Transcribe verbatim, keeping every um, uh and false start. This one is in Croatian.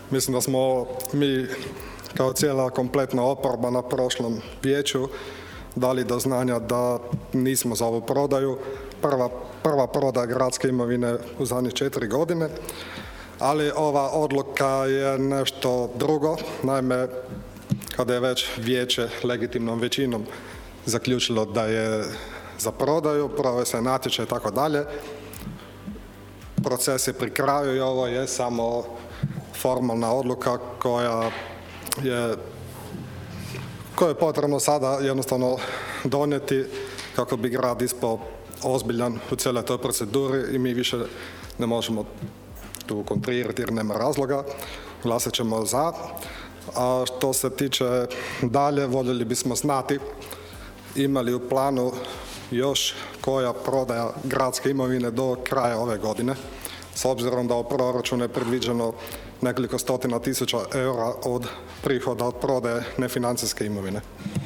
Mislim da smo mi kao cijela kompletna oporba na prošlom vijeću dali do znanja da nismo za ovu prodaju. Prva, prva prodaja gradske imovine u zadnjih četiri godine, ali ova odluka je nešto drugo. Naime, kada je već vijeće legitimnom većinom zaključilo da je za prodaju, proveo se natječaj i tako dalje, proces je pri kraju i ovo je samo formalna odluka koja je, koju je potrebno sada jednostavno donijeti kako bi grad ispao ozbiljan u cijeloj toj proceduri i mi više ne možemo tu kontrirati jer nema razloga. Glasat ćemo za. A što se tiče dalje, voljeli bismo znati ima li u planu još koja prodaja gradske imovine do kraja ove godine, s obzirom da u proračunu je predviđeno nekoliko stotina tisuća eura od prihoda od prodaje nefinancijske imovine.